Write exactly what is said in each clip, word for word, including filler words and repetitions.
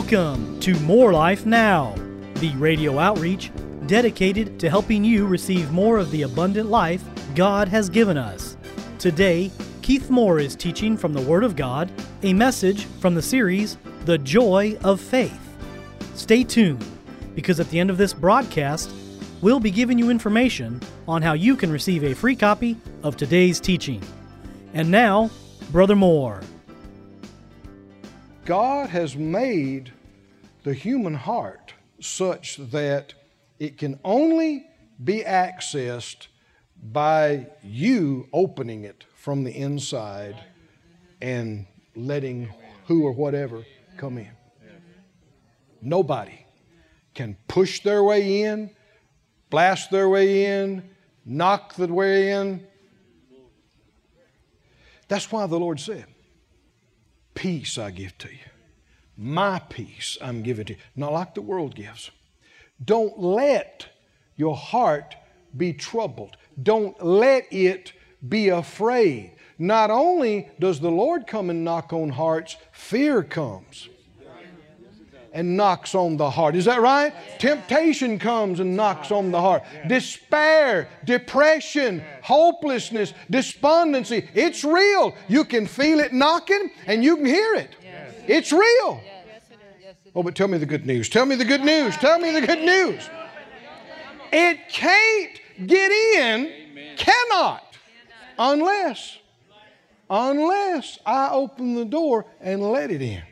Welcome to More Life Now, the radio outreach dedicated to helping you receive more of the abundant life God has given us. Today, Keith Moore is teaching from the Word of God, a message from the series, The Joy of Faith. Stay tuned, because at the end of this broadcast, we'll be giving you information on how you can receive a free copy of today's teaching. And now, Brother Moore. God has made the human heart such that it can only be accessed by you opening it from the inside and letting who or whatever come in. Nobody can push their way in, blast their way in, knock the way in. That's why the Lord said, peace I give to you. My peace I'm giving to you. Not like the world gives. Don't let your heart be troubled. Don't let it be afraid. Not only does the Lord come and knock on hearts, fear comes and knocks on the heart. Is that right? Yeah. Temptation comes and knocks on the heart. Yeah. Despair, depression, hopelessness, despondency. It's real. You can feel it knocking and you can hear it. Yes. It's real. Yes. Yes, it oh, but tell me the good news. Tell me the good news. Tell me the good news. It can't get in, Amen. Cannot, unless, unless I open the door and let it in.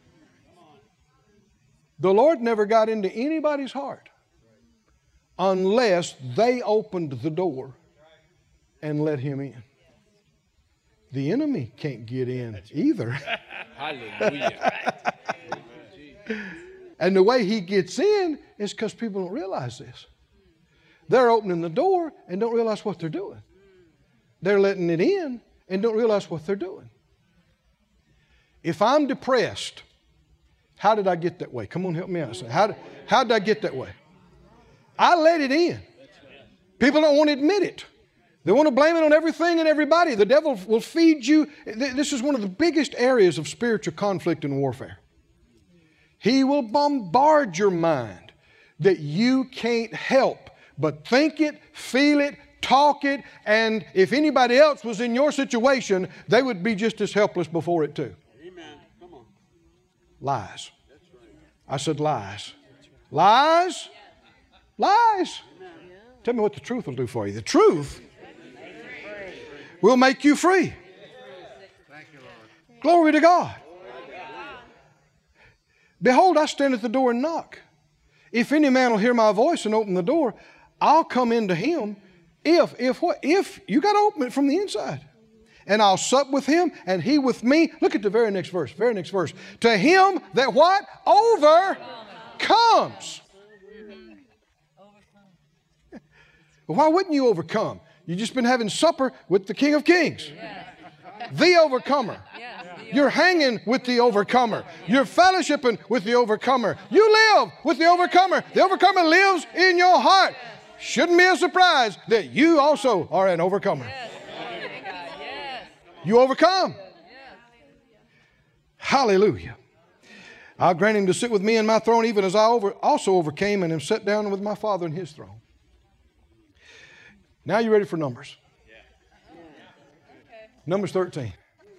The Lord never got into anybody's heart unless they opened the door and let Him in. The enemy can't get in either. Hallelujah. And the way he gets in is because people don't realize this. They're opening the door and don't realize what they're doing. They're letting it in and don't realize what they're doing. If I'm depressed, how did I get that way? Come on, help me out. How did, how did I get that way? I let it in. People don't want to admit it. They want to blame it on everything and everybody. The devil will feed you. This is one of the biggest areas of spiritual conflict and warfare. He will bombard your mind that you can't help but think it, feel it, talk it, and if anybody else was in your situation, they would be just as helpless before it too. Lies. I said lies. Lies? Lies. Tell me what the truth will do for you. The truth will make you free. Glory to God. Behold, I stand at the door and knock. If any man will hear my voice and open the door, I'll come into him. If, if what? If you got to open it from the inside. And I'll sup with him, and he with me. Look at the very next verse. Very next verse. To him that what? Overcomes. Well, why wouldn't you overcome? You've just been having supper with the King of Kings. The overcomer. You're hanging with the overcomer. You're fellowshipping with the overcomer. You live with the overcomer. The overcomer lives in your heart. Shouldn't be a surprise that you also are an overcomer. You overcome. Hallelujah. I'll grant him to sit with me in my throne, even as I over, also overcame and am set down with my Father in His throne. Now you ready for Numbers? Numbers thirteen.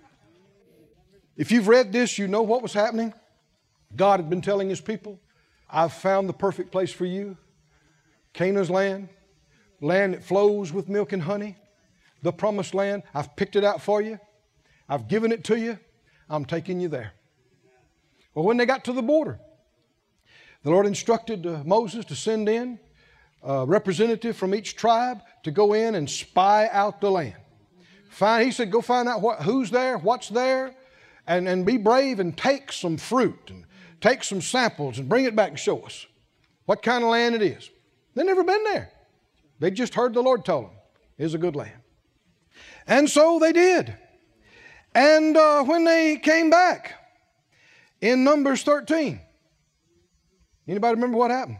If you've read this, you know what was happening. God had been telling His people, I've found the perfect place for you. Canaan's land, land that flows with milk and honey. The promised land, I've picked it out for you. I've given it to you. I'm taking you there. Well, when they got to the border, the Lord instructed uh, Moses to send in a representative from each tribe to go in and spy out the land. Find, he said, go find out what, who's there, what's there, and, and be brave and take some fruit and take some samples and bring it back and show us what kind of land it is. They've never been there. They just heard the Lord tell them it's a good land. And so they did. And uh, when they came back in Numbers thirteen, anybody remember what happened?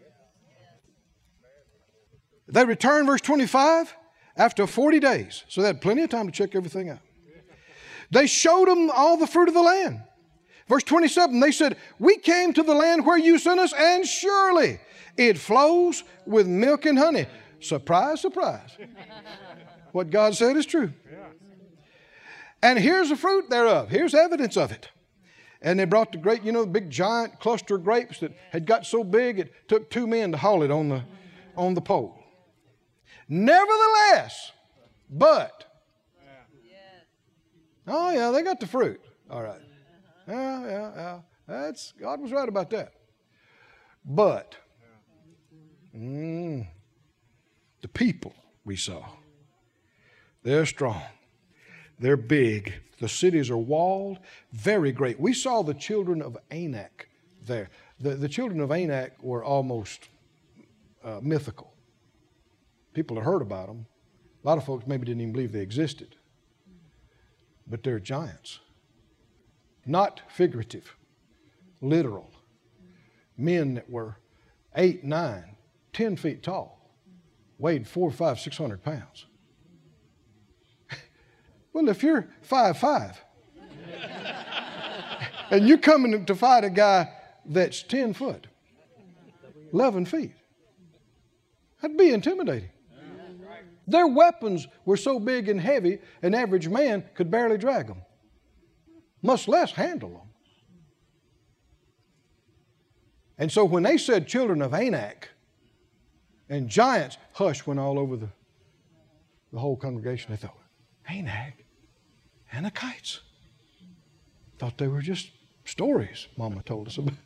They returned, verse twenty-five, after forty days. So they had plenty of time to check everything out. They showed them all the fruit of the land. Verse twenty-seven, they said, we came to the land where you sent us, and surely it flows with milk and honey. Surprise, surprise. What God said is true. And here's the fruit thereof. Here's evidence of it. And they brought the great, you know, the big giant cluster of grapes that had got so big it took two men to haul it on the, on the pole. Nevertheless, but. Oh, yeah, they got the fruit. All right. Yeah, yeah, yeah. That's, God was right about that. But mm, the people we saw, they're strong. They're big. The cities are walled, very great. We saw the children of Anak there. The, the children of Anak were almost uh, mythical. People had heard about them. A lot of folks maybe didn't even believe they existed. But they're giants. Not figurative, literal. Men that were eight, nine, ten feet tall, weighed four, five, six hundred pounds. Well, if you're five five and you're coming to fight a guy that's ten foot, eleven feet, that'd be intimidating. Their weapons were so big and heavy, an average man could barely drag them, much less handle them. And so when they said children of Anak and giants, hush went all over the, the whole congregation. They thought, Anak? Anakites? Thought they were just stories Mama told us about.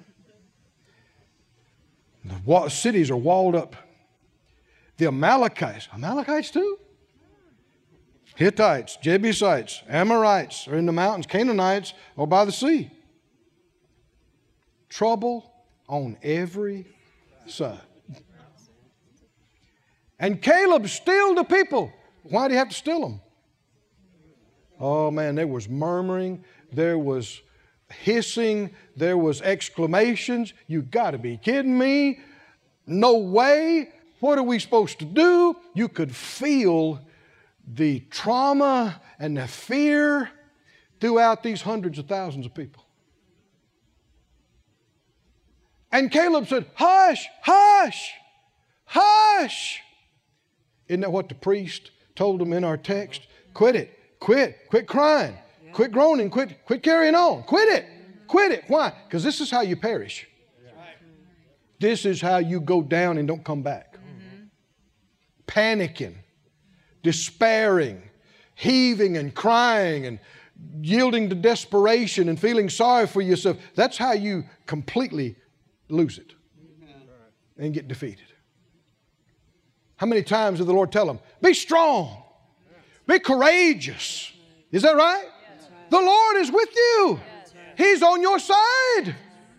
The wa- cities are walled up. The Amalekites, Amalekites too? Hittites, Jebusites, Amorites are in the mountains. Canaanites are by the sea. Trouble on every side. And Caleb stilled the people. Why did he have to still them? Oh man, there was murmuring, there was hissing, there was exclamations. You got to be kidding me. No way. What are we supposed to do? You could feel the trauma and the fear throughout these hundreds of thousands of people. And Caleb said, hush, hush, hush. Isn't that what the priest told them in our text? Quit it. Quit. Quit crying. Quit groaning. Quit, quit carrying on. Quit it. Quit it. Why? Because this is how you perish. This is how you go down and don't come back. Panicking, despairing, heaving and crying and yielding to desperation and feeling sorry for yourself. That's how you completely lose it and get defeated. How many times did the Lord tell them, be strong, be courageous? Is that right? The Lord is with you. He's on your side.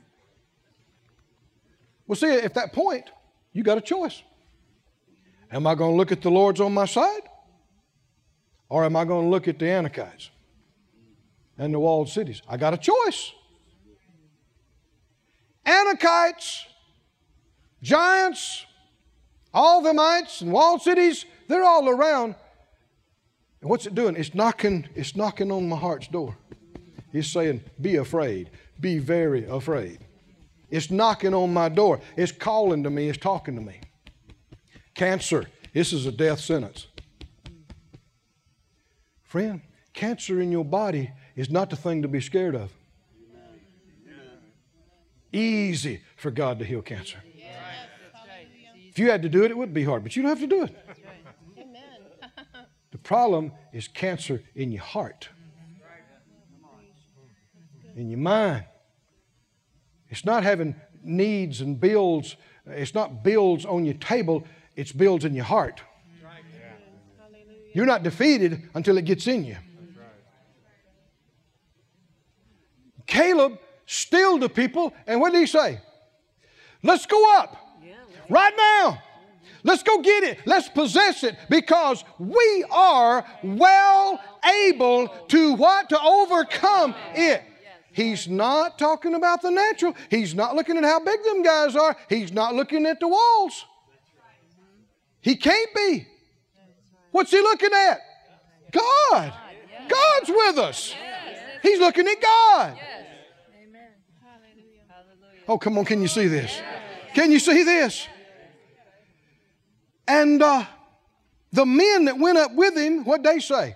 Well, see, at that point, you got a choice. Am I going to look at the Lord's on my side? Or am I going to look at the Anakites and the walled cities? I got a choice. Anakites, giants, all the mites and walled cities, they're all around. And what's it doing? It's knocking, it's knocking on my heart's door. It's saying, be afraid. Be very afraid. It's knocking on my door. It's calling to me. It's talking to me. Cancer. This is a death sentence. Friend, cancer in your body is not the thing to be scared of. Easy for God to heal cancer. If you had to do it, it would be hard, but you don't have to do it. The problem is cancer in your heart, in your mind. It's not having needs and bills. It's not bills on your table. It's bills in your heart. You're not defeated until it gets in you. Caleb stilled the people, and what did he say? Let's go up right now. Let's go get it. Let's possess it, because we are well able to what? To overcome it. He's not talking about the natural. He's not looking at how big them guys are. He's not looking at the walls. He can't be. What's he looking at? God. God's with us. He's looking at God. Oh, come on, can you see this? Can you see this? And uh, the men that went up with him, what'd they say?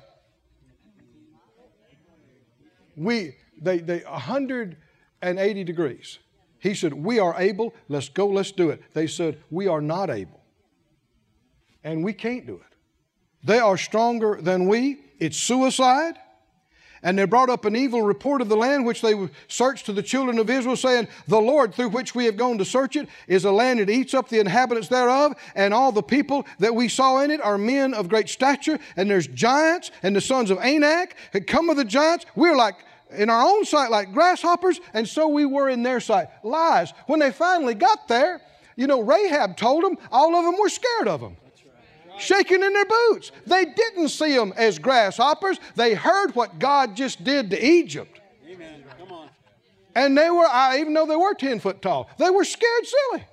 We, they, they, one hundred eighty degrees. He said, we are able, let's go, let's do it. They said, we are not able. And we can't do it. They are stronger than we. It's suicide. And they brought up an evil report of the land which they searched to the children of Israel, saying, the Lord through which we have gone to search it is a land that eats up the inhabitants thereof, and all the people that we saw in it are men of great stature, and there's giants, and the sons of Anak had come of the giants. We're like, in our own sight, like grasshoppers, and so we were in their sight. Lies. When they finally got there, you know, Rahab told them, all of them were scared of them. Shaking in their boots. They didn't see them as grasshoppers. They heard what God just did to Egypt. Amen. Come on. And they were, even though they were ten foot tall, they were scared silly.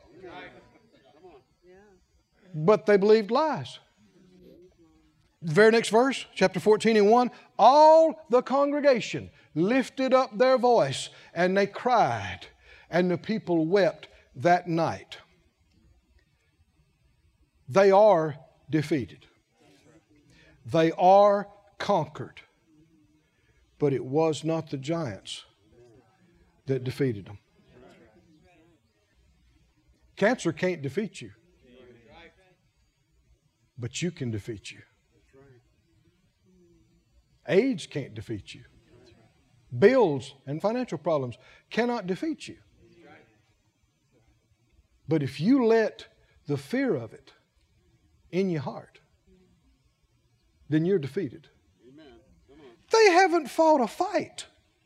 But they believed lies. The very next verse, chapter fourteen and one, all the congregation lifted up their voice and they cried, and the people wept that night. They are defeated. They are conquered. But it was not the giants that defeated them. Cancer can't defeat you. But you can defeat you. AIDS can't defeat you. Bills and financial problems cannot defeat you. But if you let the fear of it in your heart, then you're defeated. Amen. They haven't fought a fight.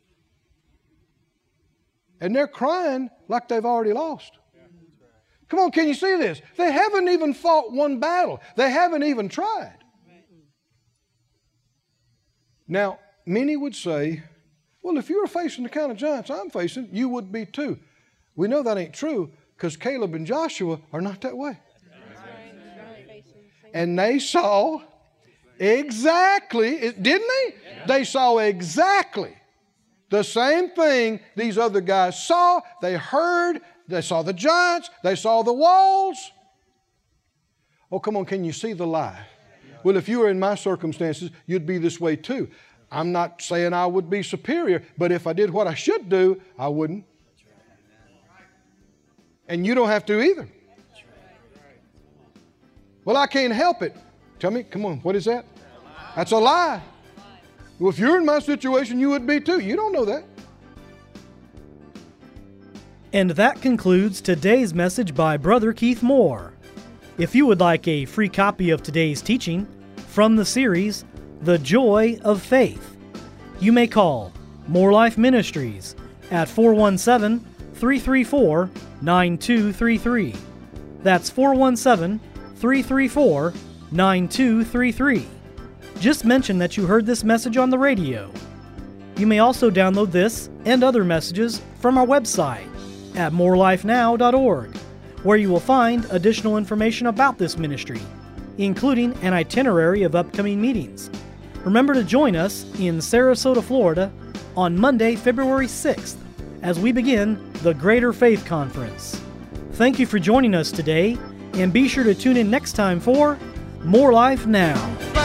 And they're crying like they've already lost. Yeah. Come on, can you see this? They haven't even fought one battle. They haven't even tried. Now, many would say, well, if you were facing the kind of giants I'm facing, you would be too. We know that ain't true because Caleb and Joshua are not that way. And they saw exactly, didn't they? Yeah. They saw exactly the same thing these other guys saw. They heard, they saw the giants, they saw the walls. Oh, come on, can you see the lie? Well, if you were in my circumstances, you'd be this way too. I'm not saying I would be superior, but if I did what I should do, I wouldn't. And you don't have to either. Well, I can't help it. Tell me, come on, what is that? That's a lie. Well, if you're in my situation, you would be too. You don't know that. And that concludes today's message by Brother Keith Moore. If you would like a free copy of today's teaching from the series, The Joy of Faith, you may call More Life Ministries at four one seven, three three four, nine two three three. That's four one seven, three three four, nine two three three. Just mention that you heard this message on the radio. You may also download this and other messages from our website at more life now dot org, where you will find additional information about this ministry, including an itinerary of upcoming meetings. Remember to join us in Sarasota, Florida on Monday, February sixth, as we begin the Greater Faith Conference. Thank you for joining us today, and be sure to tune in next time for More Life Now.